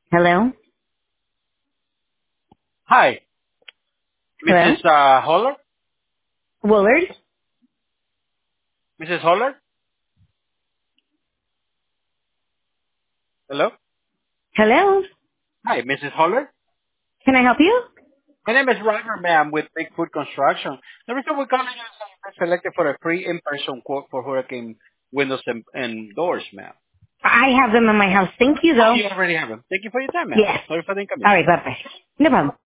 Hello? Hi, Hello? Mrs. Holler? Willard? Mrs. Holler? Hello? Hello? Hi, Mrs. Holler? Can I help you? My name is Robert, ma'am, with Bigfoot Construction. The reason we're calling you is that you're selected for a free in-person quote for hurricane windows and doors, ma'am. I have them in my house. Thank you, Oh, though. you already have them. Thank you for your time, ma'am. Yes. Sorry for the All inconvenience. right, bye-bye. No problem.